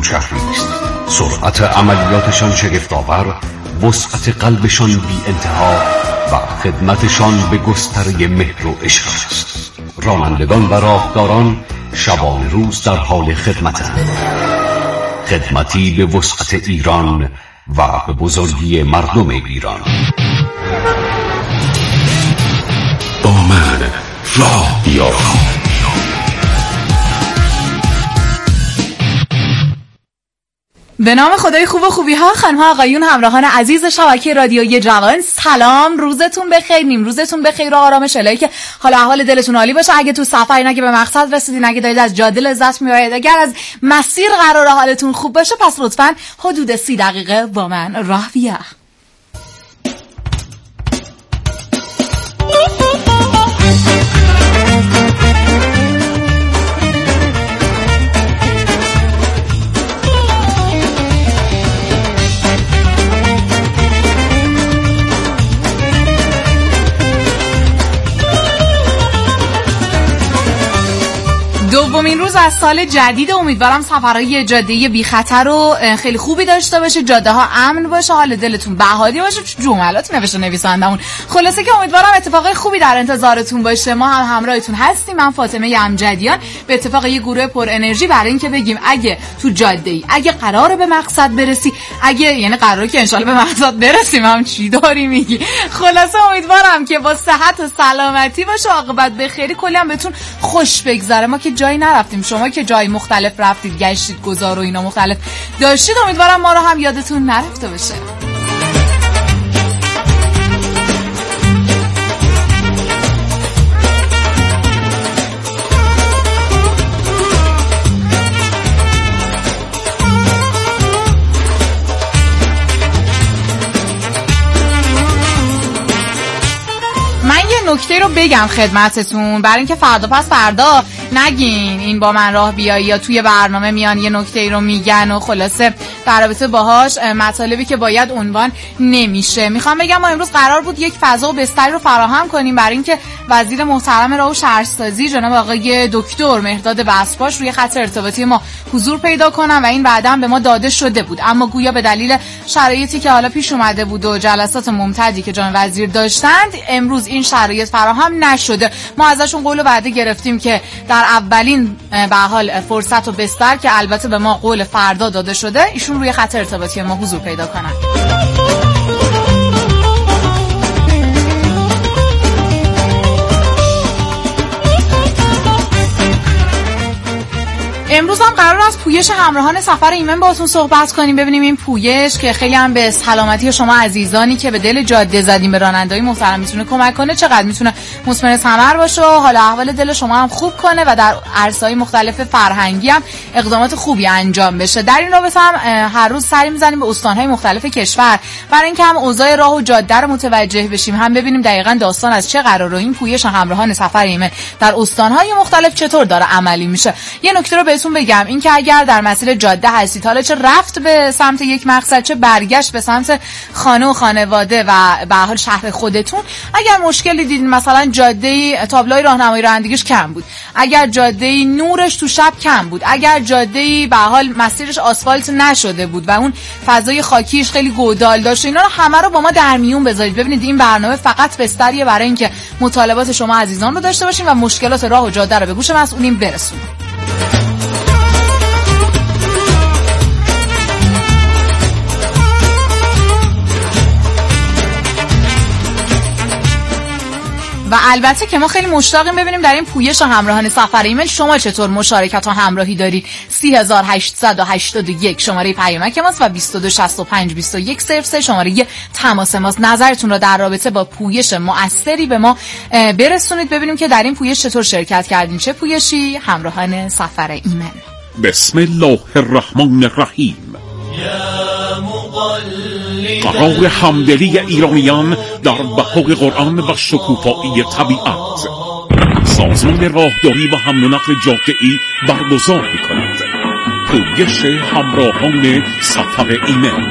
بوشهری است. سرعت عملیاتشان شگفت‌آور، وسعت قلبشان بی انتها و خدمتشان به گستره مهر و عشق است. رانندگان و راهداران شبان روز در حال خدمتند. خدمتی به وسعت ایران و به بزرگی مردم ایران. با من راه بیار. به نام خدای خوب و خوبی ها، خانم ها آقایون، همراهان عزیز شبکه رادیویی جوان، سلام، روزتون بخیر، نیم روزتون بخیر و آرامش الهی که حال احوال دلتون عالی باشه. اگه تو سفرین، اگه به مقصد رسیدین، اگه دارید از جاده لذت میبرید، اگر از مسیر قراره حالتون خوب باشه، پس لطفاً حدود 30 دقیقه با من راه بیار. دومین روز از سال جدید، امیدوارم سفرهای جاده بی خطر و خیلی خوبی داشته باشه، جاده ها امن باشه، حال دلتون بهاری باشه. جملاتی نوشته نویسندمون. خلاصه که امیدوارم اتفاقای خوبی در انتظارتون باشه. ما هم همراهتون هستیم. من فاطمه امجدیان، به اتفاق یه گروه پر انرژی برای اینکه بگیم اگه تو جاده ای، اگه قراره به مقصد برسی، یعنی قراره که انشالله به مقصد برسیم، هم چی داری میگی؟ خلاصه امیدوارم که با صحت و سلامتی باشه، عاقبت به خیری، کلی هم بهتون خوش بگذره. ما که جایی نرفتیم، شما که جای مختلف رفتید، گشتید، گذار و اینا مختلف داشتید، امیدوارم ما رو هم یادتون نرفته باشه. نکته رو بگم خدمتتون، برای اینکه فردا پس فردا نگین این با من راه بیایی یا توی برنامه میان یه نکته رو میگن و خلاصه در رابطه باهاش مطالبی که باید عنوان نمیشه. میخوام بگم ما امروز قرار بود یک فضا و بستری رو فراهم کنیم برای اینکه وزیر محترم راه و شهرسازی جناب آقای دکتر مهرداد بسپاش روی خط ارتباطی ما حضور پیدا کنن و این بعداً به ما داده شده بود، اما گویا به دلیل شرایطی که حالا پیش اومده بود و جلسات ممتدی که جان وزیر داشتند، امروز این شرایط فراهم نشده. ما ازشون قول و وعده گرفتیم که در اولین به حال فرصت و بستر که البته به ما قول فردا داده شده، ایشون روی خط ارتباطی ما حضور پیدا کنن. امروز هم قرار است پویش همراهان سفر ایمن باهاتون صحبت کنیم، ببینیم این پویش که خیلی هم به سلامتی شما عزیزانی که به دل جاده زدیم به رانندگی محترم میتونه کمک کنه، چقدر میتونه مثمر ثمر باشه و حالا احوال دل شما هم خوب کنه و در عرصه‌های مختلف فرهنگی هم اقدامات خوبی انجام بشه. در این رابطه هم هر روز سری میزنیم به استان‌های مختلف کشور برای اینکه هم اوضاع راه و جاده رو متوجه بشیم، هم ببینیم دقیقاً داستان از چه قراره، این پویش همراهان سفر ایمن در استان‌های مختلف چطور داره عملی میشه. یه نکته رو بهتون بگم، این که اگر در مسیر جاده هستید، حالا چه رفت به سمت یک مقصد، چه برگشت به سمت خانه و خانواده و به حال شهر خودتون، اگر مشکلی دیدین، مثلا جاده تابلوی راهنمایی رانندگیش کم بود، اگر جاده نورش تو شب کم بود، اگر جاده به حال مسیرش آسفالت نشده بود و اون فضای خاکیش خیلی گودال داشت، اینا رو همه رو با ما در میون بذارید. ببینید این برنامه فقط بستریه برای اینکه مطالبات شما عزیزان رو داشته باشیم و مشکلات راه و جاده رو به گوش مسئولین برسونیم. و البته که ما خیلی مشتاقیم ببینیم در این پویش همراهان سفر ایمن شما چطور مشارکت و همراهی دارید. 3881 شماره پیامک ماست و 22652103 شماره تماس ماست. نظرتون رو در رابطه با پویش مؤثری به ما برسونید، ببینیم که در این پویش چطور شرکت کردین، چه پویشی همراهان سفر ایمن. بسم الله الرحمن الرحیم. قرار همدلی ایرانیان در بهار قرآن و شکوفایی طبیعت. سازمان راهداری و حمل و نقل جاده‌ای برگزار می‌کند پویش همراهان سفر ایمن.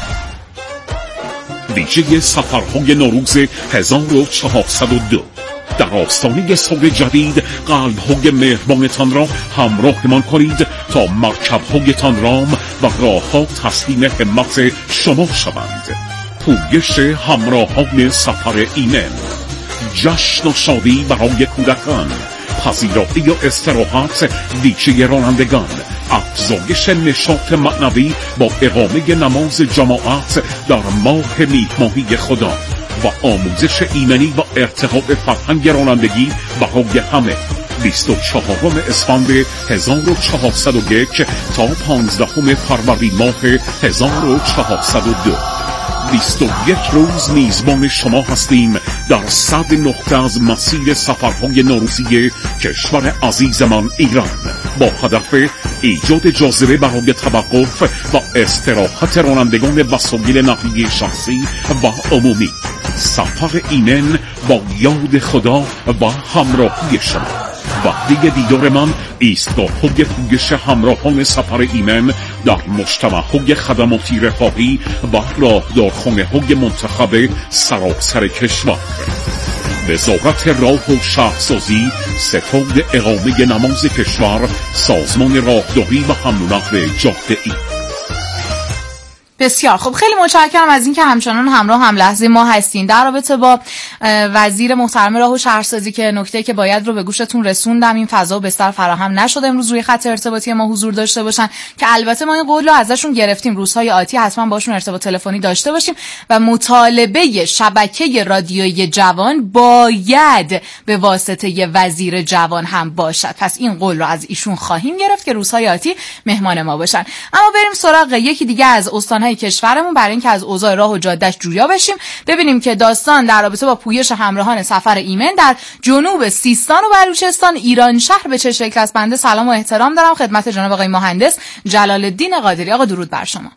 ویژه سفرهای نوروز 1402 در آستانه سال جدید قلب‌های مهربانتان را همراهمان کنید تا مرکب‌هایتان رام و راه‌ها تسلیم همت شما شوند. پویش همراهان سفر ایمن، جشن و شادی برای کودکان، پذیرایی و استراحت ویژه رانندگان، افزایش نشاط معنوی با اقامه نماز جماعت در ماه میهمانی خدا و آموزش ایمنی و ارتقاء فرهنگ رانندگی برای همه. 24 اسفند 1401 تا 15 فروردین ماه 1402. 21 روز میزبان شما هستیم در 100 نقطه از مسیر سفرهای نوروزی کشور عزیزمان ایران با هدف ایجاد جاذبه برای توقف و استراحت رانندگان وسایل نقلیه شخصی و عمومی. سفر ایمن با یاد خدا و همراهی شما. وقتی دیدار من ایستگاه‌های پویش همراهان سفر ایمن در مجتمع‌های خدماتی رفاهی و راهدارخانه‌های منتخب سراسر کشور. وزارت راه و شهرسازی، ستاد اقامه نماز کشور، سازمان راهداری و حمل و نقل جاده‌ای. بسیار خب، خیلی متشکرم از اینکه همچنان همراه هم لحظه ما هستین. در رابطه با وزیر محترم راه و شهرسازی که نکته که باید رو به گوشتون رسوندم، این فضا و بستر فراهم نشده امروز روی خط ارتباطی ما حضور داشته باشن، که البته ما این قول رو ازشون گرفتیم روزهای آتی حتما باشون ارتباط تلفنی داشته باشیم و مطالبه شبکه رادیویی جوان باید به واسطه وزیر جوان هم باشد. پس این قول رو از ایشون خواهیم گرفت که روزهای آتی مهمان ما باشن. اما بریم سراغ یکی دیگه از استان‌های کشورمون برای اینکه از اوضاع راه و جاده‌اش جویا بشیم، ببینیم که داستان در رابطه با پویش همراهان سفر ایمن در جنوب سیستان و بلوچستان ایران شهر به چه شکل است. بنده سلام و احترام دارم خدمت جناب آقای مهندس جلال الدین قادری. آقا درود بر شما.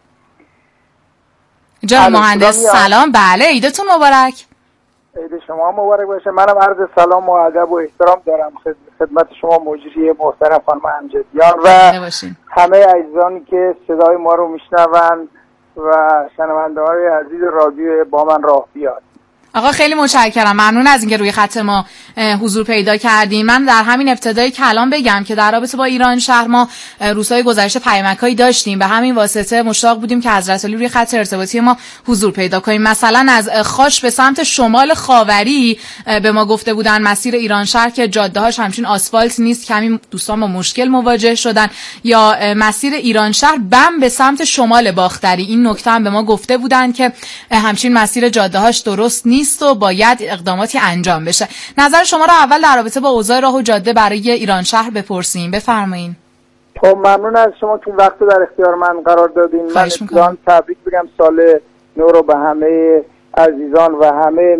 جناب مهندس سلام. بله، عیدتون مبارک. عید شما مبارک باشه. منم عرض سلام و ادب و احترام دارم خدمت شما مجری محترم خانم امجدیان و همه عزیزانی که صدای ما رو میشنوند و شنونده‌های عزیز رادیو با من راه بیاد. آقا خیلی متشکرم، ممنون از اینکه روی خط ما حضور پیدا کردین. من در همین ابتدای کلام بگم که در رابطه با ایران شهر ما روزهای گذشته پیامک‌هایی داشتیم، به همین واسطه مشتاق بودیم که حضرت علی روی خط ارتباطی ما حضور پیدا کنیم. مثلا از خاش به سمت شمال خاوری به ما گفته بودن مسیر ایران شهر که جاده‌هاش همچین آسفالت نیست، کمی دوستان با مشکل مواجه شدن، یا مسیر ایران شهر بم به سمت شمال باختری، این نکته هم به ما گفته بودن که همچین مسیر جاده‌هاش درست نیست و باید اقداماتی انجام بشه. نظر شما را اول در رابطه با اوضاع راه و جاده برای ایران شهر بپرسیم، بفرمایید. خب ممنون از شما که وقت رو در اختیار من قرار دادین. من ابتداً تبریک بگم سال نو رو به همه عزیزان و همه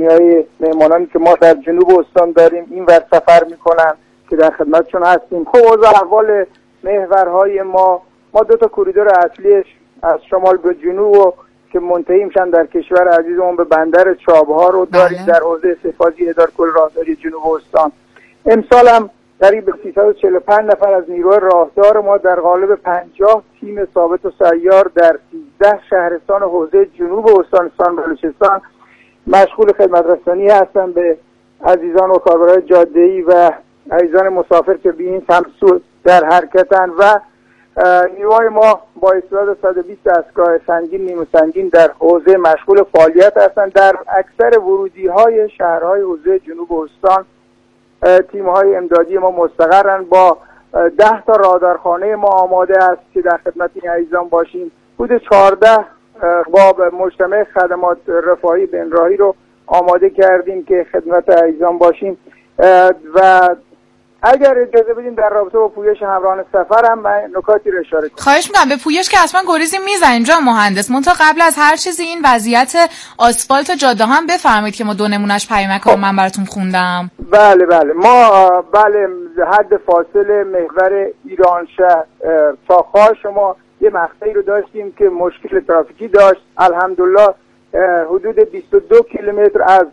مهمانانی که ما در جنوب استان داریم این ور سفر میکنن که در خدمتشون هستیم. خب اوضاع احوال محورهای ما 2 تا کوریدور اصلیش از شمال به جنوب که منتهی میشن در کشور عزیزمون به بندر چابهار رو داریم در حوزه سه‌فازی اداره کل راهداری جنوب استان. امسال هم قریب به 345 نفر از نیروی راهدار ما در قالب 50 تیم ثابت و سیار در 13 شهرستان حوزه جنوب استان بلوچستان مشغول خدمت رسانی هستن به عزیزان و کاربران جاده‌ای و عزیزان مسافر که به این سمت در حرکتن و نیروهای ما با استعداد 120 دستگاه سنگین نیمه سنگین در حوزه مشغول فعالیت هستند. در اکثر ورودی‌های شهرهای حوزه جنوب استان تیم‌های امدادی ما مستقرن. با 10 تا رادارخانه ما آماده است که در خدمت این عزیزان باشیم. حدود 14 باب مجتمع خدمات رفاهی بنراهی رو آماده کردیم که خدمت عزیزان باشیم و اگر اجازه بدین در رابطه با پویش همراهان سفر هم من نکاتی رو اشاره کنم. خواهش می‌کنم. به پویش که اصلا گریزی میزنیم جناب مهندس، منتها قبل از هر چیزی این وضعیت آسفالت جاده هم بفرمایید که ما 2 نمونهش پیامک من براتون خوندم. بله ما حد فاصله محور ایران شهر تا خاش ما یه مقطعی رو داشتیم که مشکل ترافیکی داشت. الحمدلله حدود 22 کیلومتر از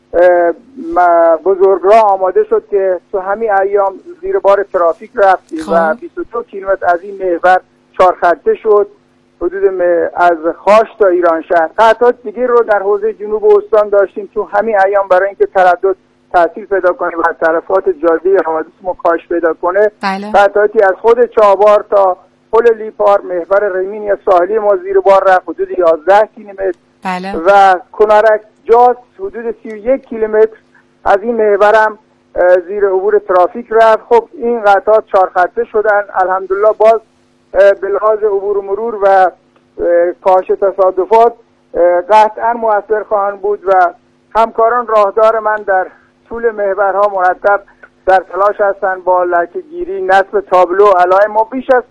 بزرگراه آماده شد که تو همین ایام زیر بار ترافیک رفتیم و 22 کیلومتر از این محور 4 خطه شد حدود از خاش تا ایران شهر. قطعات دیگه رو در حوزه جنوب استان داشتیم تو همین ایام برای اینکه تردد تاثیر پیدا کنه و طرفات جاده حوادث ما کاهش پیدا کنه. بله. قطعاتی از خود چابهار تا پل لیپار محور ریمین یا ساحلی ما زیر بار رفت حدود 11 کیلومتر. بله. و کنارک جاس حدود 31 کیلومتر از این محورم زیر عبور ترافیک رفت. خب این قطعات 4 خطه شدن الحمدلله. باز به لحاظ عبور و مرور و کاهش تصادفات قطعا مؤثر خواهند بود و همکاران راهدار من در طول محورها مرتب در تلاش هستند با لکه گیری، نصب تابلو. علائم ما بیش از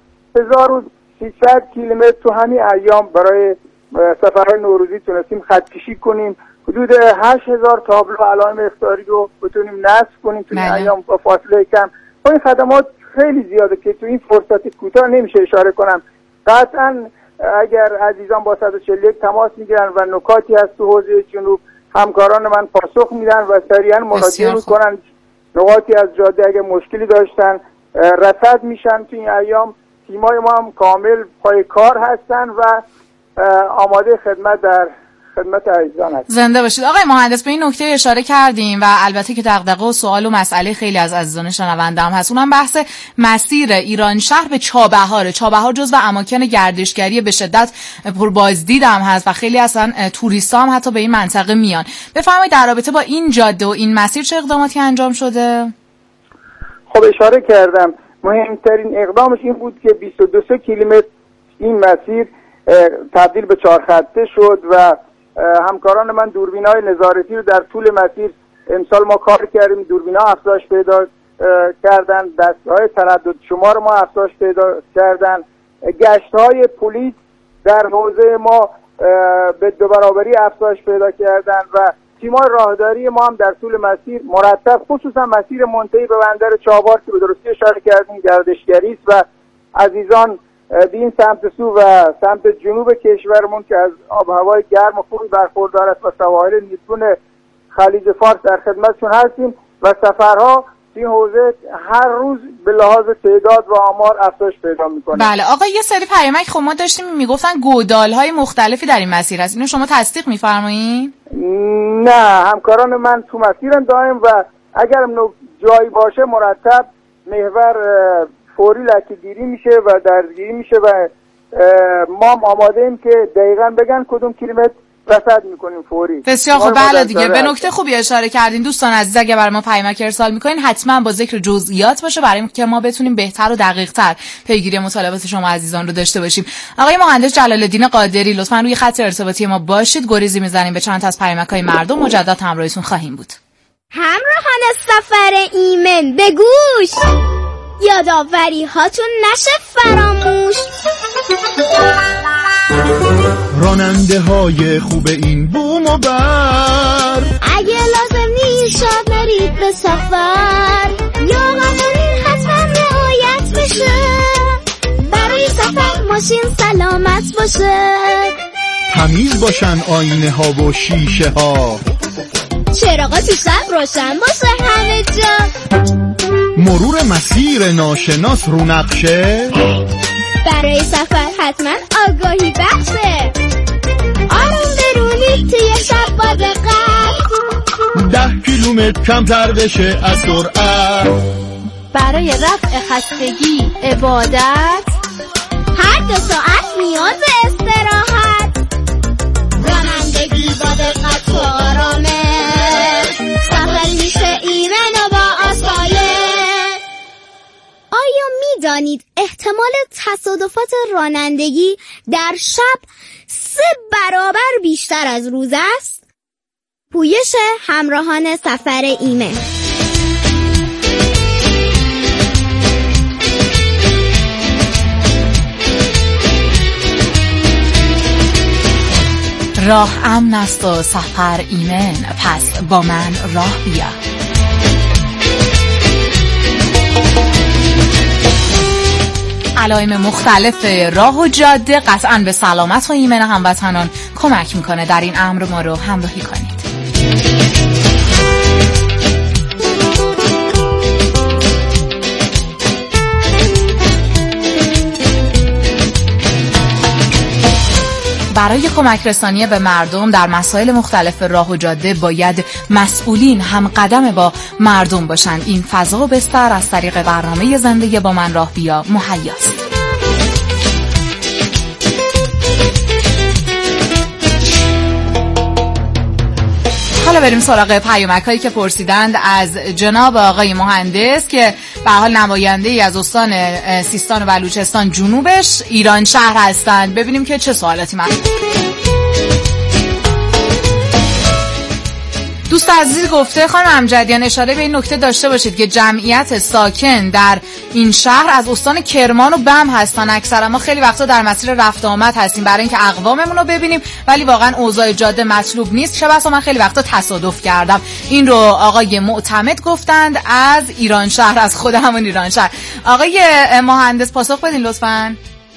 1300 کیلومتر تو همین ایام برای سفرهای نوروزی تونستیم خط کشی کنیم. حدود 8000 تابلو علائم اخطاری رو بتونیم نصب کنیم تو این ایام با فاصله کم. این خدمات خیلی زیاده که تو این فرصت کوتاه نمیشه اشاره کنم. قطعا اگر عزیزان با 141 تماس میگیرن و نکاتی هست تو حوزه جنوب، همکاران من پاسخ میدن و سریعا مراجعه میکنن. نقاطی از جاده اگر مشکلی داشتن رصد میشن تو این ایام. تیمای ما هم کامل پای کار هستن و آماده خدمت در خدمت عزیزان هست. زنده باشید. آقای مهندس به این نکته اشاره کردیم و البته که دغدغه و سوال و مسئله خیلی از عزیزان شنونده هم هست، اونم بحث مسیر ایران شهر به چابهار. چابهار جزو اماکن گردشگری به شدت پربازدید هم هست و خیلی اصلا توریستا هم حتی به این منطقه میان. بفرمایید در رابطه با این جاده و این مسیر چه اقداماتی انجام شده؟ خب اشاره کردم مهمترین اقدامش این بود که 22 کیلومتر این مسیر تبدیل به 4 خطه شد و همکاران من دوربین‌های نظارتی رو در طول مسیر امسال ما کار کردیم. دوربین‌ها افزایش پیدا کردن، دستگاه تردد شمار ما افزایش پیدا کردن، گشت‌های پلیس در حوزه ما به 2 برابری افزایش پیدا کردن و تیم‌های راهداری ما هم در طول مسیر مرتب، خصوصا مسیر منتهی به بندر چابهار که به درستی اشاره کردیم گردشگری است و عزیزان به این سمت سو و سمت جنوب کشورمون که از آب و هوای گرم و خوبی برخوردار است و سواحل نیتون خلیج فارس در خدمتشون هستیم و سفرها این حوزه هر روز به لحاظ تعداد و آمار افزایش پیدا میکنه. بله آقا یه سری پیامک خب ما داشتیم میگفتن گودال‌های مختلفی در این مسیر هست، اینو شما تصدیق میفرمایید؟ نه، همکاران من تو مسیرن دائم و اگر جایی باشه مرتب محور فوری لکه‌گیری میشه و درگیری میشه و ما آماده ایم که دقیقاً بگن کدوم کیلومتر رصد میکنیم فوری. بسیار خوب. بله دیگه به نکته خوبی اشاره کردین. دوستان عزیز اگه برای ما پیامک ارسال میکنین حتما با ذکر جزئیات باشه برای اینکه ما بتونیم بهتر و دقیق‌تر پیگیری مطالبات شما عزیزان رو داشته باشیم. آقای مهندس جلال‌الدین قادری لطفاً روی خط ارتباطی ما باشید. گریزی میزنیم به چند تا از پیامک‌های مردم. مجدد همراهتون خواهیم بود. همراهان سفر ایمن به گوش، یادآوری هاتون نشه فراموش. راننده های خوب این بوم و بر، اگه لازم نیست نرید به سفر یا قوانین حتما رعایت بشه، برای سفر ماشین سلامت باشه، تمیز باشن آینه ها و شیشه ها، چراغا تو شب روشن باشه همه جا، مرور مسیر ناشناس رو نقشه، برای سفر حتما آگاهی بخشه، آروم برونید توی شب با دقت، 10 کیلومتر کمتر بشه از سرعت، برای رفع خستگی عبادت، هر 2 ساعت نیاز استراحت، رانندگی با دقت و آرامش، سفر میشه ایمن و با آسایش. آیا میدانید احتمال تصادفات رانندگی در شب 3 برابر بیشتر از روز است؟ پویش همراهان سفر ایمن. راه امن است و سفر ایمن، پس با من راه بیا. علائم مختلف راه و جاده قطعاً به سلامت و ایمن هموطنان کمک میکنه. در این امر ما رو همراهی کنید. برای کمک رسانی به مردم در مسائل مختلف راه و جاده باید مسئولین هم قدم با مردم باشند. این فضا و بستر از طریق برنامه زندگی با من راه بیا مهیاست. حالا بریم سراغ پیامک‌هایی که پرسیدند از جناب آقای مهندس که به حال نماینده‌ای از استان سیستان و بلوچستان جنوبش ایران شهر هستند. ببینیم که چه سوالاتی دوست عزیز گفته خانم امجدیان اشاره به این نکته داشته باشید که جمعیت ساکن در این شهر از استان کرمان و بم هستن. اکثرا ما خیلی وقتا در مسیر رفت آمد هستیم برای اینکه اقواممون رو ببینیم، ولی واقعا اوضاع جاده مطلوب نیست. چه بسا من خیلی وقتا تصادف کردم. این رو آقای معتمد گفتند از ایران شهر، از خود همون ایران شهر. آقای مهندس پاسخ بدین لطفاً.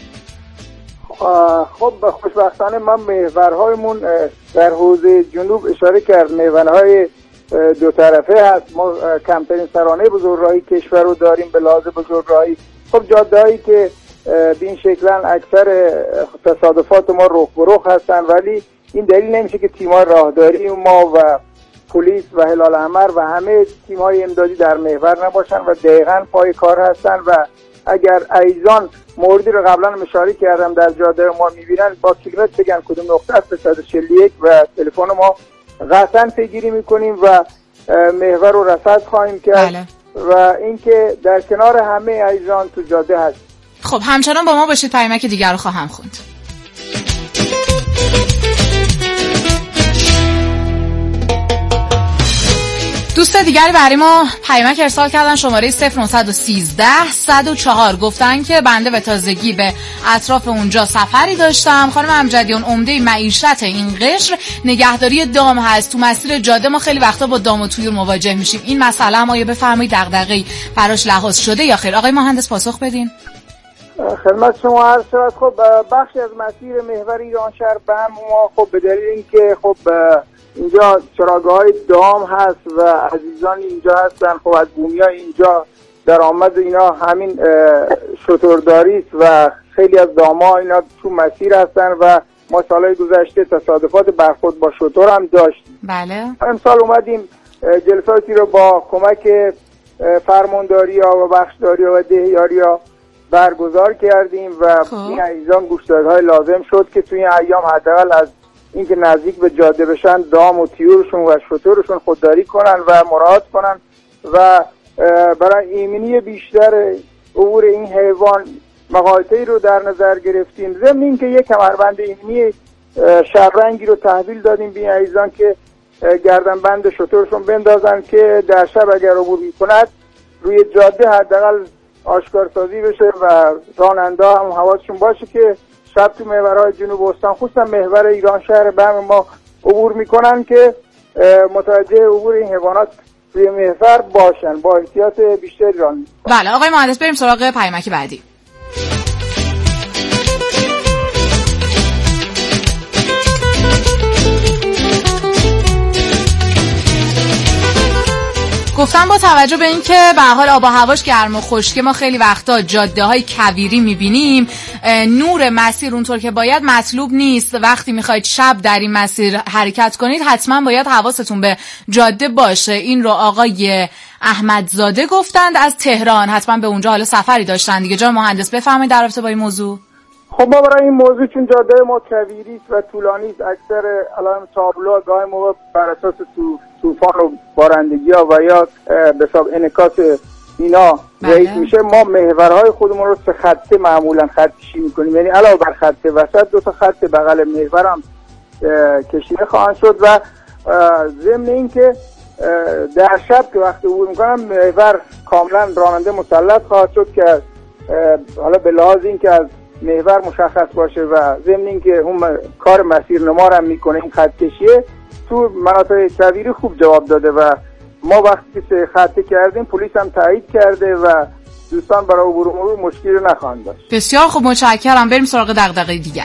خب خوشبختانه ما محورهایمون در حوزه جنوب اشاره کرد، محورهای دو طرفه هست. ما کمترین سرانه بزرگراهی کشور رو داریم به لحاظ بزرگراهی. خب جاده‌هایی که به این شکلن اکثر تصادفات ما رخ به رخ هستن، ولی این دلیل نمیشه که تیم‌های راهداری ما و پلیس و هلال احمر و همه تیم‌های امدادی در محور نباشن و دقیقاً پای کار هستن. و اگر عزیزان موردی رو قبلا اشاره کردم در جاده ما میبینن با کیلومتر بگن کدوم نقطه است 141 و تلفن ما قطعا پیگیری میکنیم و محور رو رصد خواهیم کرد. بله. و اینکه در کنار همه عزیزان تو جاده هست. خب همچنان با ما باشید، پیامک دیگر رو خواهم خوند. دوست دیگری برای ما پیامک ارسال کردن، شماره 0913 104 گفتن که بنده به تازگی به اطراف اونجا سفری داشتم. خانم امجدیان، عمده معیشت این قشر نگهداری دام هست. تو مسیر جاده ما خیلی وقتا با دام و طیور مواجه میشیم. این مسئله هم آیا بفرمایید دغدغه‌ای براش لحاظ شده یا خیر؟ آقای مهندس پاسخ بدین. خدمت شما عرض شود. خب بخشی از مسیر محور ایران شهر به هم ما خب به دلیل اینکه خب اینجا چراگاه‌های دام هست و عزیزان اینجا هستن، خب از بومیا اینجا درآمد اینا همین شترداری است و خیلی از دام‌ها اینا تو مسیر هستن و ما سالهای گذشته تصادفات برخورد با شتر هم داشتیم. بله. امسال اومدیم جلساتی رو با کمک فرمانداری‌ها و بخشداری‌ها و دهیاری‌ها برگزار کردیم و این عزیزان گوشدادهای لازم شد که توی این ایام حداقل از اینکه نزدیک به جاده بشن دام و طیورشون و شترشون خودداری کنن و مراعات کنن و برای ایمنی بیشتر عبور این حیوان مقاطعی رو در نظر گرفتیم. ضمن اینکه یک کمربند ایمنی شبرنگی رو تحویل دادیم به این عزیزان که گردنبند شترشون بندازن که در شب اگر عبور می‌کند روی جاده حداقل آشکارسازی بشه و راننده هم حواسشون باشه که شب تو محورهای جنوب استان خصوصا محور ایران شهر بم ما عبور میکنن که متوجه عبور این حیوانات روی محور باشن، با احتیاط بیشتری رانندگی. بله آقای مهندس، بریم سراغ پیامک بعدی. گفتم با توجه به اینکه به حال آب و هواش گرم و خشک، ما خیلی وقتا جاده‌های کویری می‌بینیم، نور مسیر اونطور که باید مطلوب نیست. وقتی می‌خواید شب در این مسیر حرکت کنید حتما باید حواستون به جاده باشه. این رو آقای احمدزاده گفتند از تهران، حتما به اونجا حالا سفری داشتن دیگه. جناب مهندس بفرمایید در رابطه با این موضوع. خب ما برای این موضوع چون جاده ما کویری است و طولانی است، اکثر علائم تابلو گاهی موقع بر اساس طوفان و بارندگی‌ها و یا به حساب انعکاس اینا ضعیف میشه. ما محورهای خودمون رو 3 خطه معمولا خطکشی میکنیم، یعنی علاوه بر خط وسط 2 تا خط بغل محور هم کشیده خواهند شد و ضمن اینکه در شب که وقتی عبور میکنم محور کاملا راننده مسلط خواهد شد که حالا به لحاظ اینکه از محور مشخص باشه و ضمن اینکه اون کار مسیرنما رو هم میکنه این خط کشیه تو مناطق کویری خوب جواب داده و ما وقتی که 3 خطه کردیم پلیس هم تایید کرده و دوستان برای عبور مرور مشکلی نخواهند داشت. بسیار خوب، متشکرم. بریم سراغ دغدغه دیگر.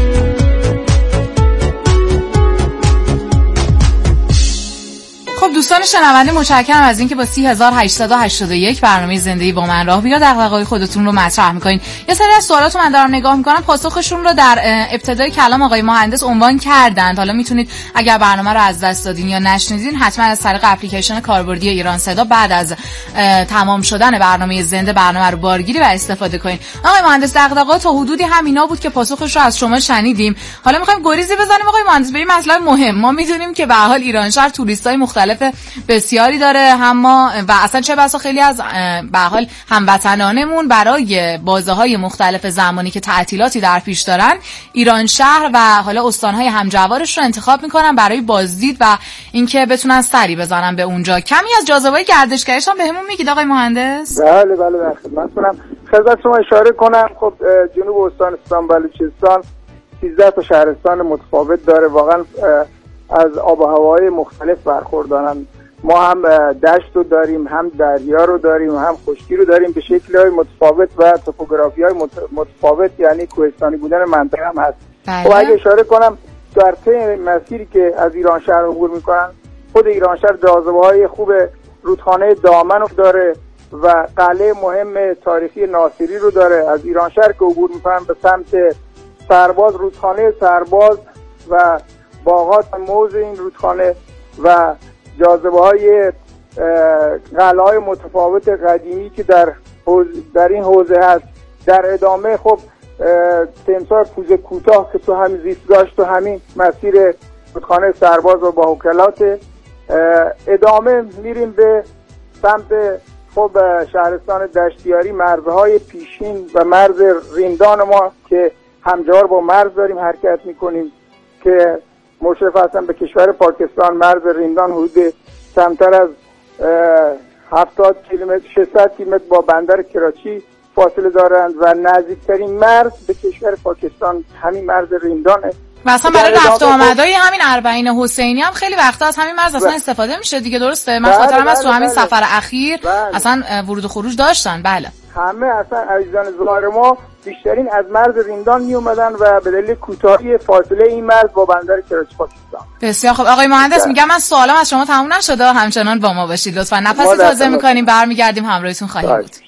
خب دوستان دوستان شنونده متشکرم از اینکه با 3881 برنامه زندگی با من راه بیا دغدغه‌های خودتون رو مطرح می‌کنین. یه سری از سوالات رو من دارم نگاه می‌کنم، پاسخشون رو در ابتدای کلام آقای مهندس عنوان کردند. حالا میتونید اگر برنامه رو از دست دادین یا نشنیدین حتما از طریق اپلیکیشن کاربردی ایران صدا بعد از تمام شدن برنامه زنده برنامه رو بارگیری و استفاده کنین. آقای مهندس دغدغه‌ها تا حدودی همینا بود که پاسخش رو از شما شنیدیم. حالا می‌خوایم گریزی بزنیم آقای مهندس به این مسئله مهم. ما می‌دونیم که به هر حال ایران شهر توریستای مختلف بسیاری داره، اما و اصلا چه بسا خیلی از به هر حال هموطنانمون برای بازه‌های مختلف زمانی که تعطیلاتی در پیش دارن ایران شهر و حالا استان‌های همجوارش رو انتخاب می‌کنن برای بازدید و اینکه بتونن سری بزنن به اونجا. کمی از جاذبه‌های گردشگریش هم بهمون میگید آقای مهندس؟ بله در خدمتتونم. خدمت شما اشاره کنم خب جنوب استان سیستان بلوچستان 13 تا شهرستان متفاوت داره، واقعا از آب و هوای مختلف برخوردارن. ما هم دشت رو داریم، هم دریا رو داریم، هم خشکی رو داریم به شکل‌های متفاوت و توپوگرافی‌های متفاوت، یعنی کوهستانی بودن منطقه هم هست. و اگه اشاره کنم در طی مسیری که از ایران شهر عبور می‌کنن، خود ایران شهر جاذبه‌های خوب رودخانه دامن رو داره و قلعه مهم تاریخی ناصری رو داره. از ایران شهر که عبور می‌کنن به سمت سرباز، رودخانه سرباز و باغات موز این رودخانه و جاذبه‌های قلعه‌های متفاوت قدیمی که در این حوزه هست. در ادامه خب تمساح پوزه کوتاه که تو همین زیستگاهش تو همین مسیر رودخانه سرباز و باهوکلات. ادامه میریم به سمت خب شهرستان دشتیاری، مرزهای پیشین و مرز ریندان ما که همجوار با مرز داریم حرکت میکنیم که مشرف هستن به کشور پاکستان. مرز ریندان حدود کمتر از 70 کیلومتر 600 کیلومتر با بندر کراچی فاصله دارند و نزدیکترین مرز به کشور پاکستان همین مرز ریندانه. و اصلا برای رفت و آمدهای همین اربعین حسینی هم خیلی وقتا از همین مرز اصلا استفاده میشه دیگه، درسته؟ من خاطرم از تو همین سفر اخیر اصلا ورود و خروج داشتن. بله همه اصلا عزیزان زوار ما بیشترین از مرز ریندان می اومدن و به دلیل کوتاهی فاصله این مرز با بندر کراچی پاکستان. بسیار خب آقای مهندس، میگم من سوالم از شما تموم نشده، همچنان با ما باشید لطفا. نفس تازه میکنیم، برمیگردیم همراهتون خواهیم بود.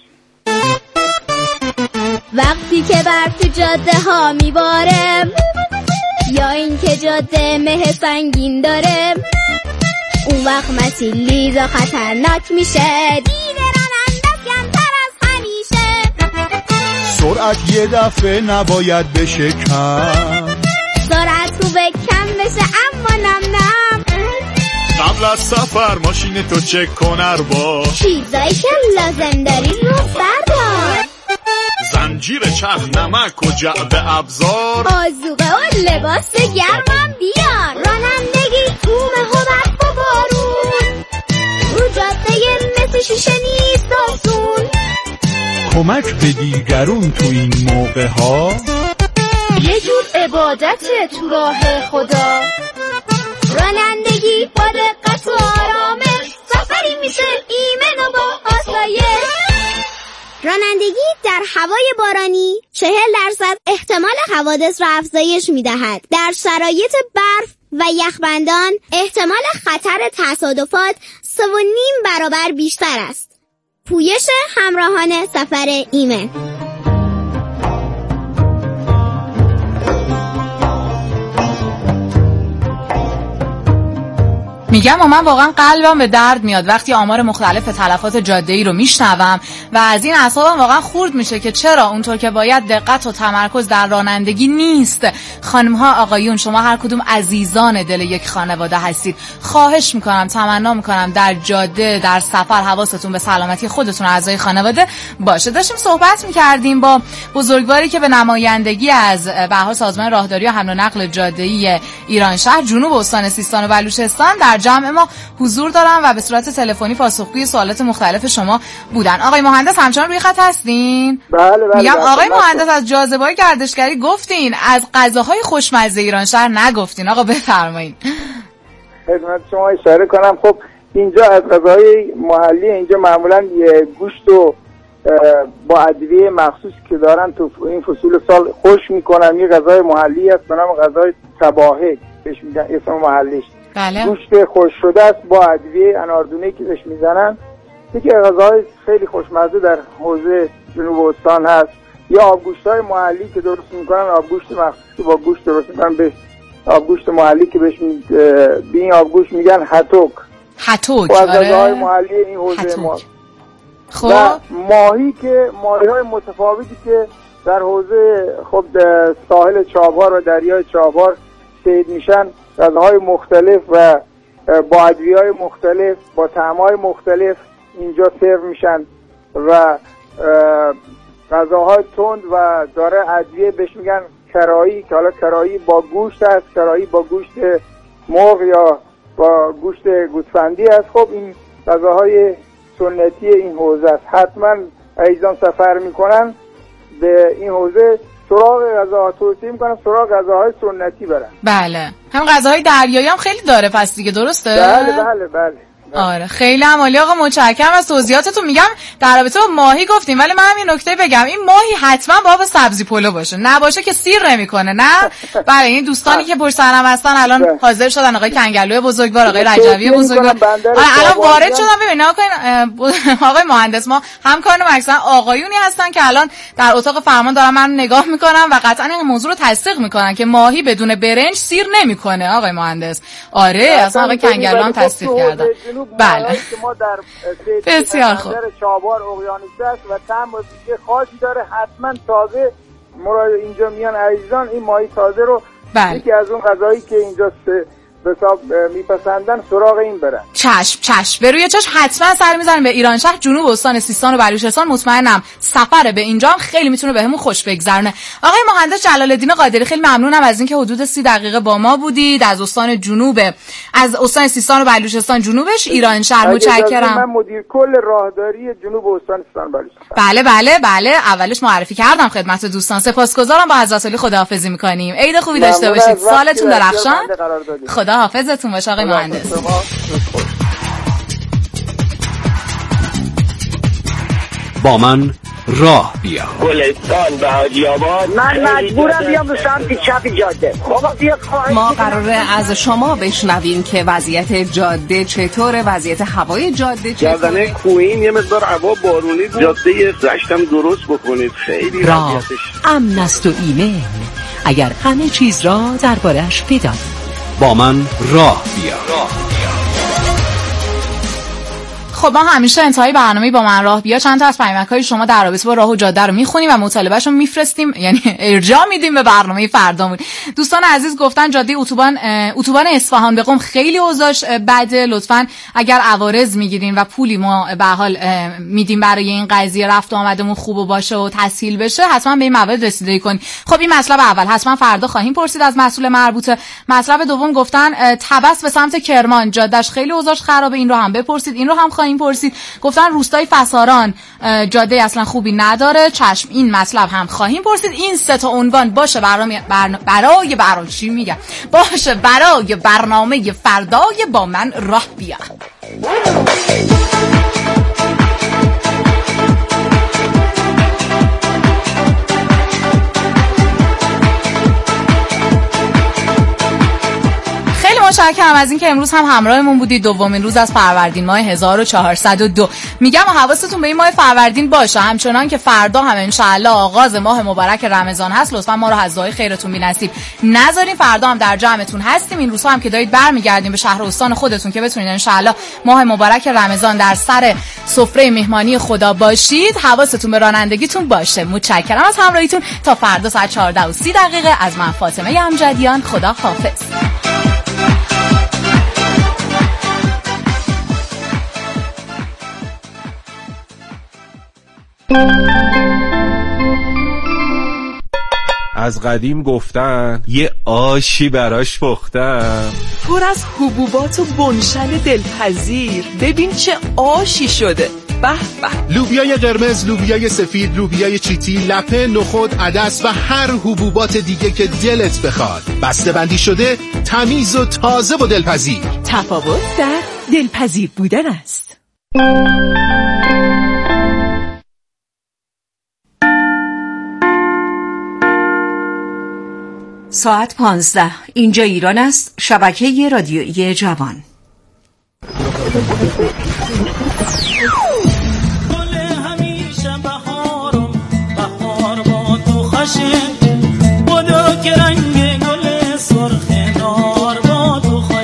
وقتی که برف تو جاده ها میباره یا اینکه جاده مه سنگین داره، اون وقت مسیر لیزا خطرناک میشه، دید راننده کمتر از همیشه. سرعت یه دفعه نباید بشه کم، سرعت خوبه کم بشه اما نم قبل از سفر ماشین تو چک کن اربا، چیزایی که لازم داری رو بردار، زنجیر چرخ، نمک و جعبه ابزار، آذوقه و لباس گرمم بیار. رانندگی تومه و برف و بارون، رو جاده مثل شیشه نیست آسون. کمک به دیگرون تو این موقع ها یه جور عبادته تو راه خدا. رانندگی با دقت و آرامش، سفری میشه ایمن و با آسایش. رانندگی در هوای بارانی 40% احتمال حوادث را افزایش می‌دهد. در شرایط برف و یخبندان احتمال خطر تصادفات 3.5 برابر بیشتر است. پویش همراهان سفر ایمن. میگم و من واقعا قلبم به درد میاد وقتی آمار مختلف تلفات جاده‌ای رو میشنوم و از این اعصابم واقعا خورد میشه که چرا اونطور که باید دقت و تمرکز در رانندگی نیست. خانم‌ها، آقایون، شما هر کدوم عزیزان دل یک خانواده هستید. خواهش میکنم، تمنا میکنم در جاده، در سفر حواستون به سلامتی خودتون و اعضای خانواده باشه. داشتیم صحبت میکردیم با بزرگواری که به نمایندگی از بهار سازمان راهداری و حمل و نقل جاده‌ای ایران شهر جنوب استان سیستان و بلوچستان در جمع ما حضور دارن و به صورت تلفنی پاسخگوی سوالات مختلف شما بودن. آقای مهندس همچنان روی خط هستین؟ بله. میگم آقای مهندس از جاذبه‌های گردشگری گفتین، از غذاهای خوشمزه ایران شهر نگفتین. آقا بفرمایید. خدمت شما اشاره کنم، خب اینجا از غذاهای محلی اینجا معمولا یه گوشت و با ادویه مخصوص که دارن تو این فصول سال خوش میکنن. یه غذای محلی هست به نام غذای تباهه بهش میگن، اسم محلیش. بله. گوشت خشک شده است با ادویه اناردونه‌ای که بهش میزنن. یکی از غذاهای خیلی خوشمزه در حوزه جنوب استان هست. یا آبگوشت‌های محلی که درست میکنن، آبگوشت مخصوصی با گوشت درست میکنن، به آبگوشت محلی که بهش به این آبگوشت میگن هتوک. هتوک. از غذاهای محلی این حوزه ما. خب و ماهی‌های متفاوتی که در حوزه خب ساحل چابهار و دریای چابهار صید میشن، غذاهای مختلف و با ادویه‌های مختلف، با طعم‌های مختلف اینجا سرو میشن و غذاهای تند و داره ادویه بهش میگن کرایی، که حالا کرایی با گوشت است، کرایی با گوشت مرغ یا با گوشت گوسفندی است. خب این غذاهای سنتی این حوزه است. حتما عزیزان سفر میکنن به این حوزه سراغ غذاها توصیه میکنم سراغ غذاهای سنتی برن. بله، هم غذاهای دریایی هم خیلی داره پس دیگه، درسته؟ بله. آره خیلی عالی آقا، متشکرم از توضیحاتتون. میگم در رابطه با ماهی گفتیم، ولی من همین نکته بگم، این ماهی حتما با سبزی پلو باشه، نباشه که سیر نمیکنه. نه بله، این دوستانی که پشت سرم هستن الان حاضر شدن، آقای کنگلوی بزرگوار، آقای رجوی بزرگوار الان وارد شدن. ببین آقای مهندس، ما همکاران مثلا آقایونی هستن که الان در اتاق فرمان دارن من نگاه میکنن و قطعا این موضوع رو تصدیق میکنن که ماهی بدون برنج سیر نمیکنه. آقای مهندس آره اصلا آقای کنگلو هم تصدیق کردن. بله که ما در بسیار خوب چابهار اقیانوس است و طعم خاصی داره. حتما تازه مراد اینجا میان عزیزان این ماهی تازه رو یکی از اون غذایی که اینجا به حساب میپسندن سراغ این برن. چشم به روی چشم حتما سر میزنیم به ایران شهر، جنوب استان سیستان و بلوچستان. مطمئنم سفر به اینجا خیلی میتونه بهمون خوش بگذرونه. آقای مهندس جلال الدین قادری، خیلی ممنونم از اینکه حدود 30 دقیقه با ما بودید از استان سیستان و بلوچستان جنوبش ایران شهر. متشکرم. من مدیر کل راهداری جنوب استان سیستان و بلوچستان. بله اولش معرفی کردم خدمت دوستان. سپاسگزارم، با حضرت علی خداحافظی می‌کنیم. عید خوبی داشته باشید، سالتون درخشان. خدا حافظتون باشه آقای مهندس. با من راه بیا. گلستان به حاجی آباد. من مجبورم بیام به سمت چپ جاده. ما قراره از شما بشنویم که وضعیت جاده چطوره، وضعیت هوای جاده چطوره. گردنه کوین یه مقدار هوا بارونی بود. جاده رشتم درست بکنید، خیلی راه امن است و ایمن، اگر همه چیز را درباره‌اش بدانید. با من راه بیا. خب ما همیشه انتهای برنامه با من راه بیا چند تا از پیامک‌های شما در رابطه با راه و جاده رو میخونیم و مطالبه‌اش رو میفرستیم، یعنی ارجاع میدیم به برنامه فردامون. دوستان عزیز گفتن جاده اتوبان اصفهان به قم خیلی اوضاعش بده، لطفاً اگر عوارض میگیرین و پولی ما به حال میدیم برای این قضیه رفت و آمدمون خوب و باشه و تسهیل بشه، حتما به این موارد رسیدگی کنید. خب این مطلب اول حتما فردا خواهیم پرسید از مسئول مربوطه. مطلب دوم گفتن طبس به سمت کرمان جادهش خیلی اوضاعش خرابه، این رو هم بپرسید. این رو هم خواهیم پرسید. گفتن روستای فساران جاده اصلا خوبی نداره، چشم این مطلب هم خواهیم پرسید. این سه تا عنوان باشه برای برنامه فردای با من راه بیا. متشکرم از اینکه امروز هم همراهمون بودید. دومین روز از فروردین ماه 1402. میگم حواستون به این ماه فروردین باشه، همچنان که فردا هم انشالله آغاز ماه مبارک رمضان هست. لطفا ما رو از دعای خیرتون بی‌نصیب نذارین. فردا هم در جمعتون هستیم. این روزها هم که دارید برمیگردین به شهر و استان خودتون که بتونید انشالله ماه مبارک رمضان در سر سفره مهمانی خدا باشید. حواستون به رانندگیتون باشه. متشکرم از همراهیتون. تا فردا ساعت 14:30 از من فاطمه امجدیان. خدا حافظ. از قدیم گفتن یه آشی براش پختم، پر از حبوبات و بنشن دلپذیر. ببین چه آشی شده. به به. لوبیای قرمز، لوبیای سفید، لوبیای چیتی، لپه، نخود، عدس و هر حبوبات دیگه که دلت بخواد. بسته بندی شده، تمیز و تازه و دلپذیر. تفاوت در دلپذیر بودن است. ساعت 15. اینجا ایران است. شبکه رادیویی جوان. گل همیشه بهارم، بهار با تو خوشه